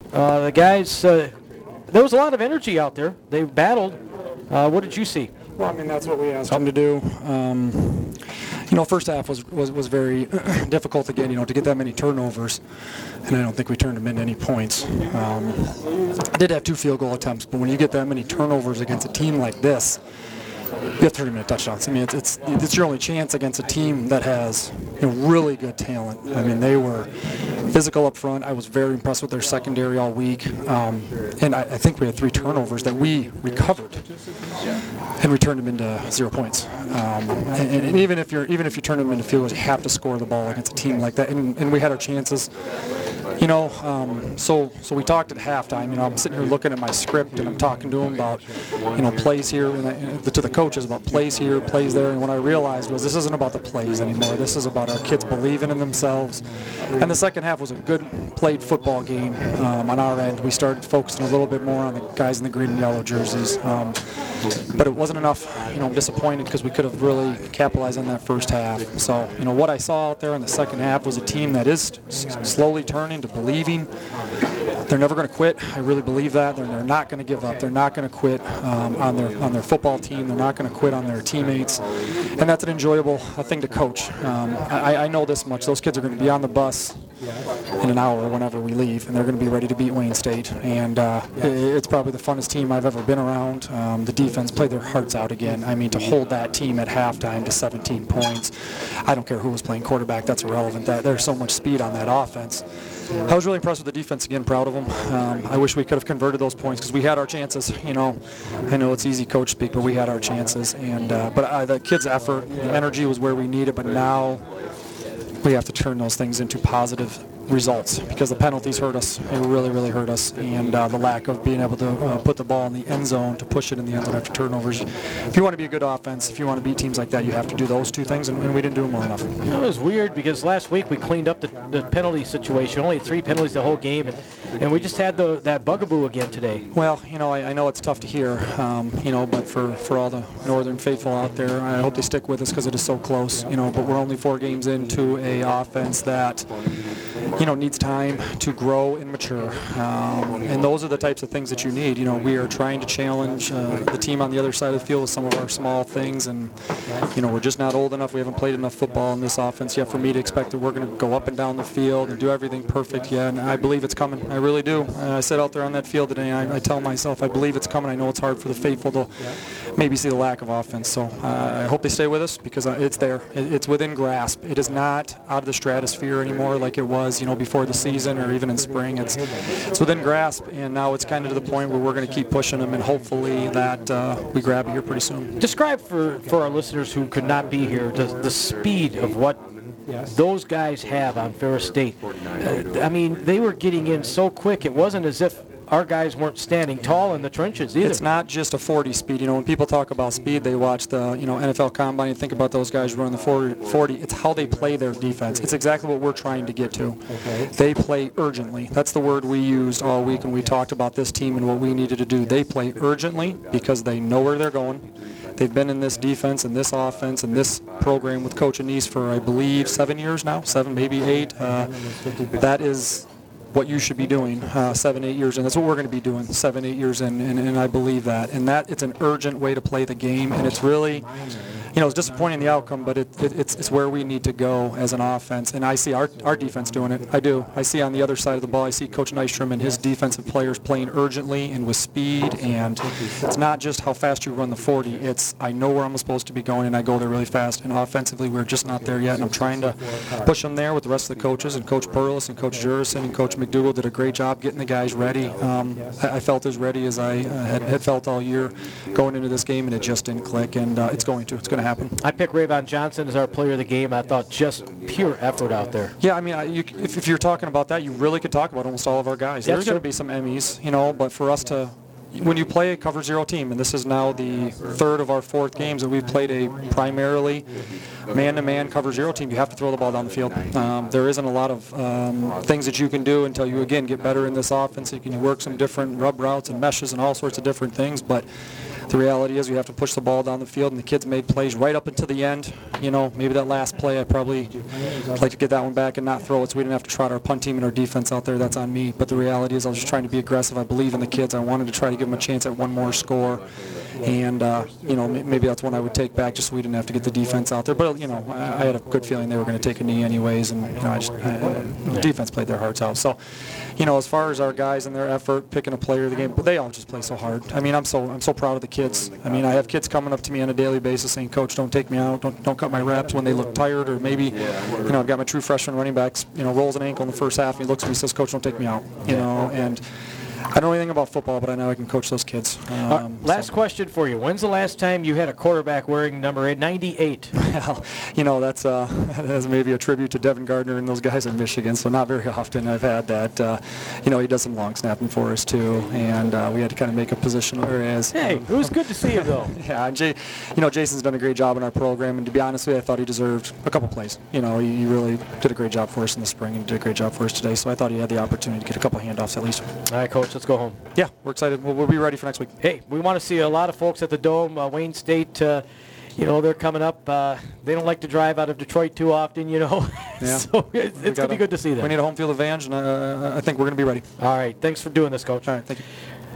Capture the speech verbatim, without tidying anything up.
Uh, the guys, uh, there was a lot of energy out there. They battled. Uh, what did you see? Well, I mean, that's what we asked them to do. Um, you know, first half was, was, was very difficult again, you know, to get that many turnovers, and I don't think we turned them into any points. Um, I did have two field goal attempts, but when you get that many turnovers against a team like this, you have to turn them into touchdowns. I mean, it's, it's it's your only chance against a team that has, you know, really good talent. I mean, they were physical up front. I was very impressed with their secondary all week, um, and I, I think we had three turnovers that we recovered and returned them into zero points. Um, and, and even if you're even if you turn them into field goals, you have to score the ball against a team like that. And, and we had our chances. You know, um, so so we talked at halftime. You know, I'm sitting here looking at my script and I'm talking to them about, you know, plays here, and I, to the coaches about plays here, plays there. And what I realized was this isn't about the plays anymore. This is about our kids believing in themselves. And the second half was a good played football game um, on our end. We started focusing a little bit more on the guys in the green and yellow jerseys. Um, but it wasn't enough. You know, I'm disappointed because we could have really capitalized on that first half. So, you know, what I saw out there in the second half was a team that is s- slowly turning to believing. They're never going to quit. I really believe that. They're, they're not going to give up. They're not going to quit um, on their on their football team. They're not going to quit on their teammates. And that's an enjoyable uh, thing to coach. Um, I, I know this much. Those kids are going to be on the bus in an hour whenever we leave, and they're going to be ready to beat Wayne State. And uh, it, it's probably the funnest team I've ever been around. Um, the defense played their hearts out again. I mean, to hold that team at halftime to seventeen points, I don't care who was playing quarterback. That's irrelevant. That, there's so much speed on that offense. I was really impressed with the defense again, proud of them. Um, I wish we could have converted those points because we had our chances. You know, I know it's easy coach speak, but we had our chances. And uh, but uh, the kids' effort, the energy was where we needed, but now we have to turn those things into positive results because the penalties hurt us. They really, really hurt us. And uh, the lack of being able to uh, put the ball in the end zone, to push it in the end zone after turnovers. If you want to be a good offense, if you want to beat teams like that, you have to do those two things, and, and we didn't do them well enough. You know, it was weird because last week we cleaned up the, the penalty situation. Only three penalties the whole game, and, and we just had the, that bugaboo again today. Well, you know, I, I know it's tough to hear, um, you know, but for, for all the Northern faithful out there, I hope they stick with us because it is so close, you know, but we're only four games into a offense that, you know, needs time to grow and mature. Um, and those are the types of things that you need. You know, we are trying to challenge uh, the team on the other side of the field with some of our small things, and, you know, we're just not old enough. We haven't played enough football in this offense yet for me to expect that we're going to go up and down the field and do everything perfect yet. And I believe it's coming. I really do. Uh, I sit out there on that field today, and I, I tell myself I believe it's coming. I know it's hard for the faithful to maybe see the lack of offense. So uh, I hope they stay with us because it's there. It, it's within grasp. It is not out of the stratosphere anymore like it was, you know, before the season or even in spring. It's it's within grasp, and now it's kind of to the point where we're going to keep pushing them, and hopefully that uh, we grab it here pretty soon. Describe for, for our listeners who could not be here the, the speed of what those guys have on Ferris State. Uh, I mean, they were getting in so quick. It wasn't as if our guys weren't standing tall in the trenches either. It's not just a forty speed. You know, when people talk about speed, they watch the, you know, N F L Combine and think about those guys running the forty. It's how they play their defense. It's exactly what we're trying to get to. They play urgently. That's the word we used all week when we talked about this team and what we needed to do. They play urgently because they know where they're going. They've been in this defense and this offense and this program with Coach Anise for, I believe, seven years now, seven, maybe eight. Uh, that is what you should be doing uh, seven, eight years in. That's what we're going to be doing seven, eight years in, and, and I believe that. And that it's an urgent way to play the game, and it's really, you know, it's disappointing the outcome, but it, it, it's, it's where we need to go as an offense. And I see our, our defense doing it. I do. I see on the other side of the ball, I see Coach Nystrom and his defensive players playing urgently and with speed. And it's not just how fast you run the forty. It's I know where I'm supposed to be going, and I go there really fast. And offensively, we're just not there yet. And I'm trying to push them there with the rest of the coaches. And Coach Perlis and Coach Jurison and Coach McDougal did a great job getting the guys ready. Um, I, I felt as ready as I uh, had, had felt all year going into this game, and it just didn't click. And uh, it's going to. It's going to happen. I picked Rayvon Johnson as our player of the game. I thought just pure effort out there. Yeah, I mean, I, you, if, if you're talking about that, you really could talk about almost all of our guys. That's There's going to be some Emmys, you know, but for us to, when you play a cover zero team, and this is now the third of our fourth games that we've played a primarily man-to-man cover zero team, you have to throw the ball down the field. Um, there isn't a lot of um, things that you can do until you, again, get better in this offense. You can work some different rub routes and meshes and all sorts of different things, but the reality is we have to push the ball down the field, and the kids made plays right up until the end. You know, maybe that last play, I probably like to get that one back and not throw it so we didn't have to trot our punt team and our defense out there. That's on me. But the reality is I was just trying to be aggressive. I believe in the kids. I wanted to try to give them a chance at one more score. And, uh, you know, maybe that's one I would take back just so we didn't have to get the defense out there. But, you know, I, I had a good feeling they were going to take a knee anyways, and, you know, I just, I, the defense played their hearts out. So, you know, as far as our guys and their effort, picking a player of the game, but they all just play so hard. I mean, I'm so I'm so proud of the kids. I mean, I have kids coming up to me on a daily basis saying, Coach, don't take me out, don't don't cut my reps when they look tired, or maybe, you know, I've got my true freshman running backs, you know, rolls an ankle in the first half, and he looks at me and says, Coach, don't take me out, you know, and I don't know anything about football, but I know I can coach those kids. Um, uh, last so. question for you. When's the last time you had a quarterback wearing number ninety-eight? Well, you know, that's, uh, that's maybe a tribute to Devin Gardner and those guys in Michigan, so not very often I've had that. Uh, you know, he does some long snapping for us, too, and uh, we had to kind of make a position whereas. Hey, it was good to see you, though. Yeah, and Jay, you know, Jason's done a great job in our program, and to be honest with you, I thought he deserved a couple plays. You know, he, he really did a great job for us in the spring and did a great job for us today, so I thought he had the opportunity to get a couple handoffs at least. All right, Coach, let's go home. Yeah, we're excited. We'll, we'll be ready for next week. Hey, we want to see a lot of folks at the Dome. Uh, Wayne State, uh, you know, they're coming up. Uh, they don't like to drive out of Detroit too often, you know. Yeah. So it's, it's going to be good to see them. We need a home field advantage, and uh, I think we're going to be ready. All right. Thanks for doing this, Coach. All right. Thank you.